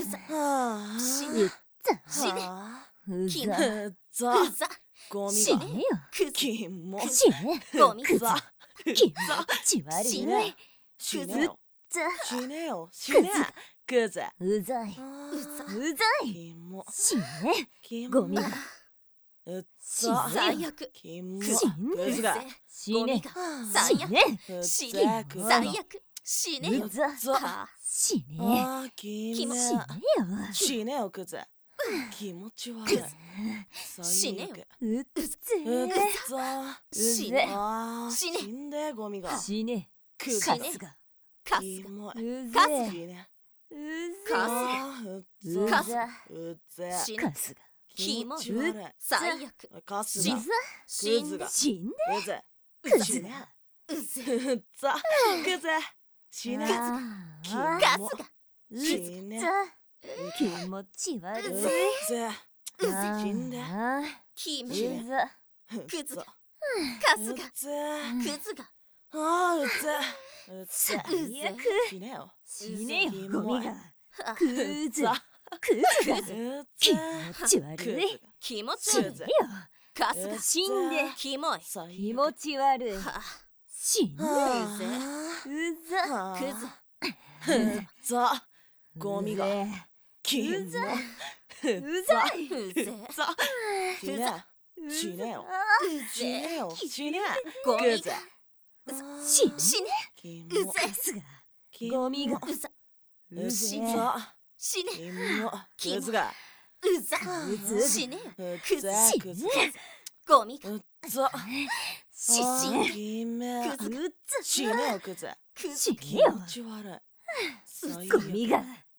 ざはあ死ね死ねはあキモうざうざゴミが死ねよクズキモ死ねゴミざ気持ち悪い死ね死ねよざ死ねよ死ねクズうざいあうざいキモ死ねキモゴミがう死ざね最悪キモ死ねクズが死ね最死ねう死ざねクズ最悪死ねようざ死ねあーキモ気持ちねよ死ねよクズ気持ち悪い死ねよううざ死ねあー死ね死んでゴミが死ねクズカスがカスがキモうカぜスねうあぜーうざカスがうぜ死ね気気持ち持ち悪い最悪カスが死んだ死んだ死んだうぜクズがうぜうざクズ死ねキモカスが死ね気持ち悪ういぜ死んで気持死ねちクズがカスがクズがあーうぜうぜ最悪死ねよ死ねよキモいゴミがクズざクズがうぜ気持ち悪い気持ち悪い悪いよカスが死んでキモい最悪気持ち悪い死んではうぜうざはあクうざゴミがキモうざううざいうぜざ死ねう死ねよう死ねぜよ死ねゴミグズ死ねキモうぜすがキゴミがモうざううぜざ死ねキモグズがうざうざ死ねうクズざ死グズねゴミがうざ死死ねキメクズ死ねよグズクズ気死ねよ持ち悪い最ゴミが悪